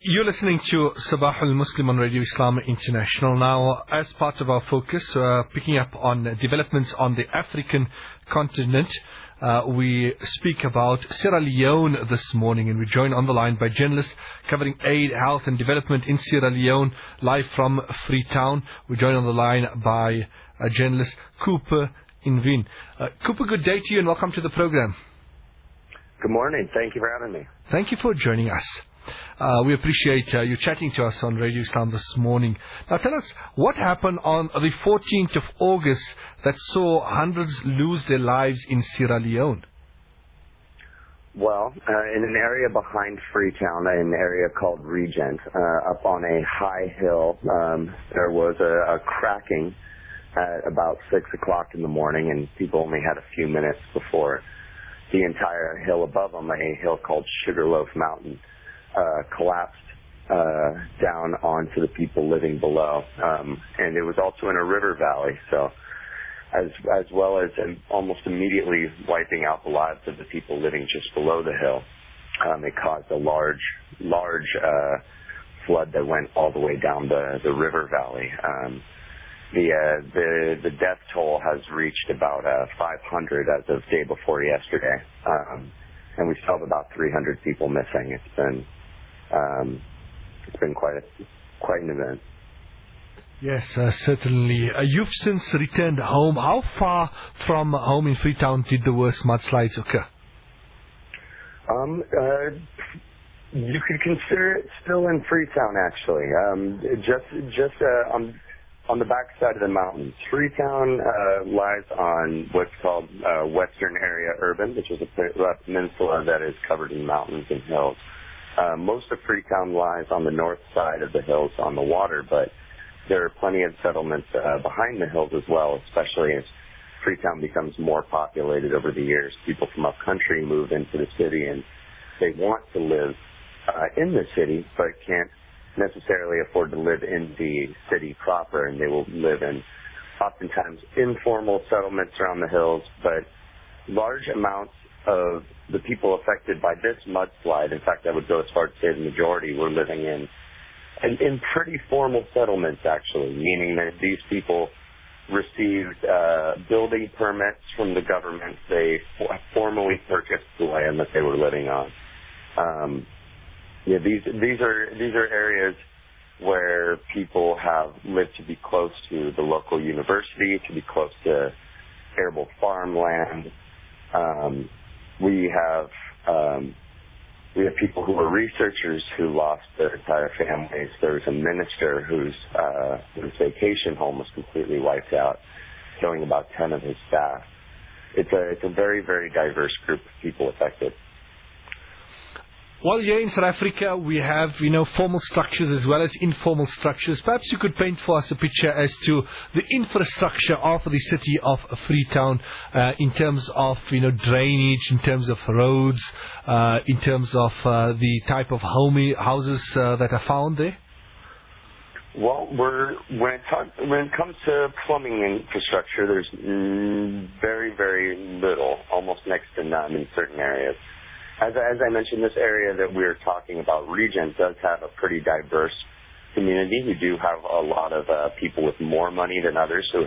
You're listening to Sabah al-Muslim on Radio Islam International. Now, as part of our focus, picking up on developments on the African continent, we speak about Sierra Leone this morning, and we're joined on the line by journalists covering aid, health and development in Sierra Leone, live from Freetown. We're joined on the line by journalist Cooper Invin. Cooper, good day to you and welcome to the program. Good morning. Thank you for having me. Thank you for joining us. We appreciate you chatting to us on Radio Islam this morning. Now tell us, what happened on the 14th of August that saw hundreds lose their lives in Sierra Leone? Well, in an area behind Freetown, an area called Regent, up on a high hill, there was a cracking at about 6 o'clock in the morning, and people only had a few minutes before the entire hill above them, a hill called Sugarloaf Mountain, collapsed down onto the people living below. And it was also in a river valley, so as well as almost immediately wiping out the lives of the people living just below the hill. It caused a large flood that went all the way down the river valley. The death toll has reached about 500 as of day before yesterday, and we still have about 300 people missing. It's been quite an event. Yes, certainly. You've since returned home. How far from home in Freetown did the worst mudslides occur? You could consider it still in Freetown, actually. Just on the backside of the mountains. Freetown lies on what's called Western Area Urban, which is a peninsula that is covered in mountains and hills. Most of Freetown lies on the north side of the hills on the water, but there are plenty of settlements behind the hills as well, especially as Freetown becomes more populated over the years. People from up country move into the city, and they want to live in the city, but can't necessarily afford to live in the city proper, and they will live in oftentimes informal settlements around the hills, but large amounts of the people affected by this mudslide, in fact, I would go as far as to say the majority, were living in pretty formal settlements, actually, meaning that these people received building permits from the government. They formally purchased the land that they were living on. These are areas where people have lived to be close to the local university, to be close to arable farmland. We have people who are researchers who lost their entire families. There's a minister whose vacation home was completely wiped out, killing about 10 of his staff. It's a very, very diverse group of people affected. Well, here in South Africa, we have, formal structures as well as informal structures. Perhaps you could paint for us a picture as to the infrastructure of the city of Freetown in terms of, drainage, in terms of roads, in terms of the type of houses that are found there. Well, when it comes to plumbing infrastructure, there's very, very little, almost next to none in certain areas. As I mentioned, this area that we're talking about, Regent, does have a pretty diverse community. We do have a lot of people with more money than others who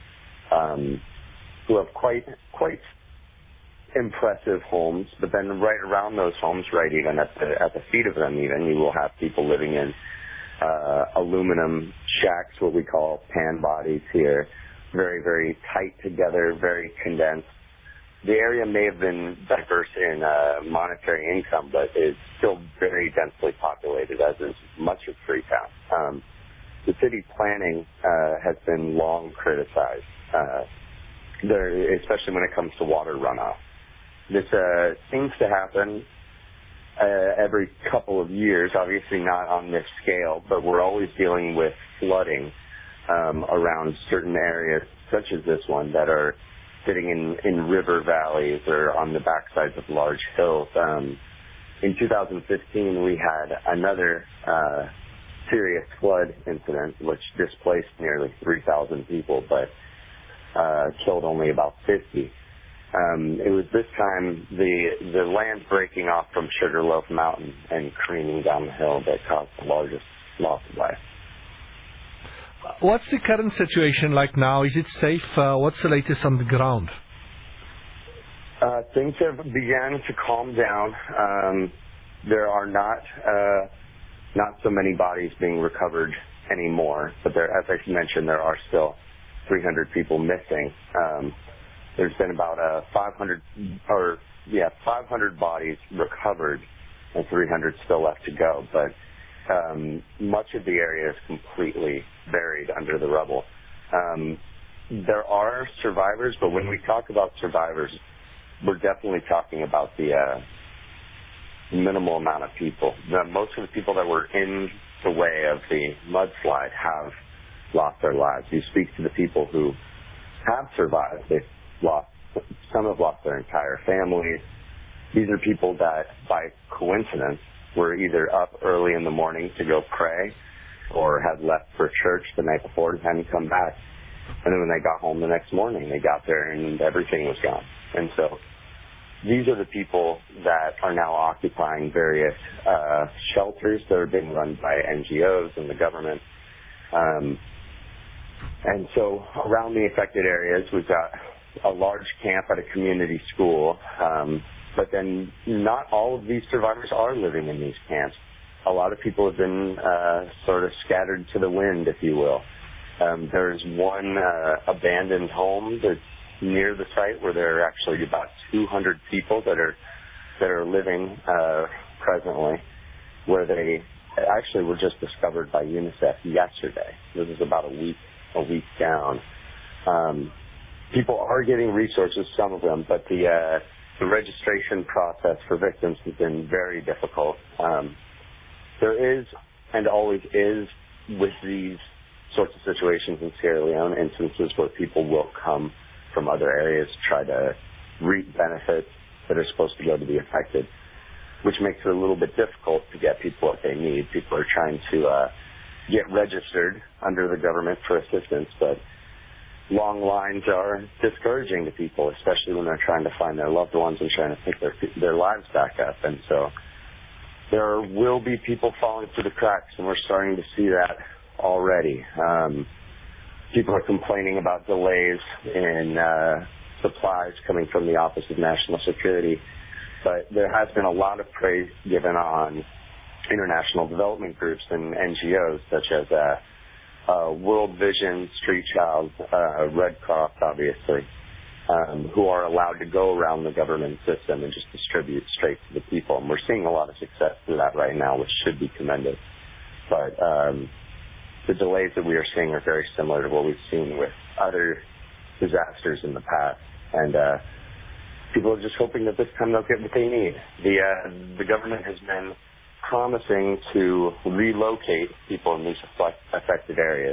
have quite impressive homes. But then right around those homes, right even at the feet of them, even you will have people living in aluminum shacks, what we call pan bodies here, very, very tight together, very condensed. The area may have been diverse in monetary income, but it's still very densely populated, as is much of Freetown. The city planning has been long criticized, especially when it comes to water runoff. This seems to happen every couple of years, obviously not on this scale, but we're always dealing with flooding around certain areas, such as this one, that are sitting in river valleys or on the backsides of large hills. In 2015, we had another serious flood incident, which displaced nearly 3,000 people, but killed only about 50. It was this time the land breaking off from Sugarloaf Mountain and careening down the hill that caused the largest loss of life. What's the current situation like now? Is it safe? What's the latest on the ground? Things have begun to calm down. There are not so many bodies being recovered anymore, but as I mentioned, there are still 300 people missing. There's been about 500 bodies recovered and 300 still left to go, but much of the area is completely buried under the rubble. There are survivors, but when we talk about survivors, we're definitely talking about the minimal amount of people. Most of the people that were in the way of the mudslide have lost their lives. You speak to the people who have survived. Some have lost their entire families. These are people that, by coincidence, were either up early in the morning to go pray or had left for church the night before and hadn't come back. And then when they got home the next morning, they got there and everything was gone. And so these are the people that are now occupying various shelters that are being run by NGOs and the government. And so around the affected areas, we've got a large camp at a community school. But then not all of these survivors are living in these camps. A lot of people have been sort of scattered to the wind, if you will. There's one abandoned home that's near the site where there are actually about 200 people that are living presently, where they actually were just discovered by UNICEF yesterday. This is about a week down. People are getting resources, some of them, but the registration process for victims has been very difficult. There is and always is with these sorts of situations in Sierra Leone instances where people will come from other areas to try to reap benefits that are supposed to go to the affected, which makes it a little bit difficult to get people what they need. People are trying to get registered under the government for assistance, but long lines are discouraging to people, especially when they're trying to find their loved ones and trying to pick their lives back up. And so there will be people falling through the cracks, and we're starting to see that already. People are complaining about delays in supplies coming from the Office of National Security, but there has been a lot of praise given on international development groups and NGOs such as World Vision, Street Child, Red Cross, obviously, who are allowed to go around the government system and just distribute straight to the people. And we're seeing a lot of success through that right now, which should be commended. But the delays that we are seeing are very similar to what we've seen with other disasters in the past. And people are just hoping that this time they'll get what they need. The government has been promising to relocate people in these affected areas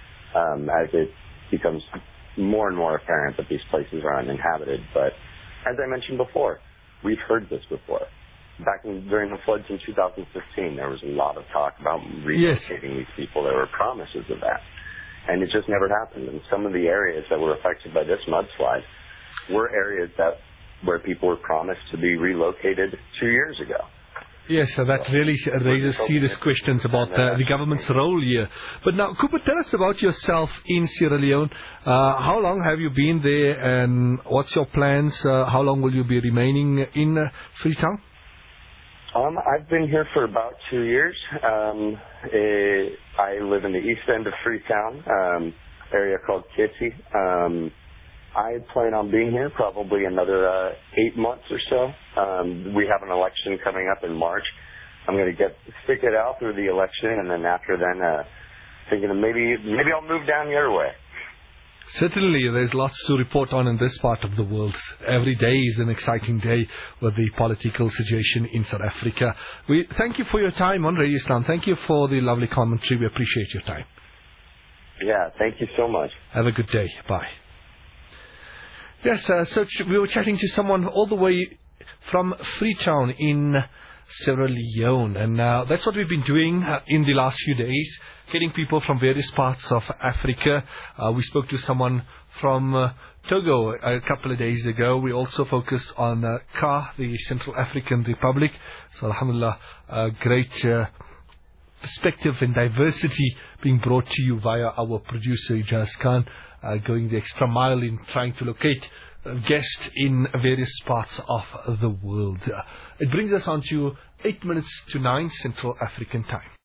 as it becomes more and more apparent that these places are uninhabited. But as I mentioned before, we've heard this before. During the floods in 2015, there was a lot of talk about relocating these people. There were promises of that. And it just never happened. And some of the areas that were affected by this mudslide were areas where people were promised to be relocated 2 years ago. Yes, so that really raises serious questions about the government's role here. But now, Cooper, tell us about yourself in Sierra Leone. How long have you been there, and what's your plans? How long will you be remaining in Freetown? I've been here for about 2 years. I live in the east end of Freetown, area called Kitsi. I plan on being here probably another 8 months or so. We have an election coming up in March. I'm going to stick it out through the election, and then after then, thinking of maybe I'll move down your way. Certainly, there's lots to report on in this part of the world. Every day is an exciting day with the political situation in South Africa. We thank you for your time on Radio Islam. Thank you for the lovely commentary. We appreciate your time. Yeah, thank you so much. Have a good day. Bye. Yes, so we were chatting to someone all the way from Freetown in Sierra Leone. And that's what we've been doing in the last few days, getting people from various parts of Africa. We spoke to someone from Togo a couple of days ago. We also focused on CAR, the Central African Republic. So alhamdulillah, great perspective and diversity being brought to you via our producer Ijaz Khan, going the extra mile in trying to locate guests in various parts of the world. It brings us on to 8 minutes to 9 Central African time.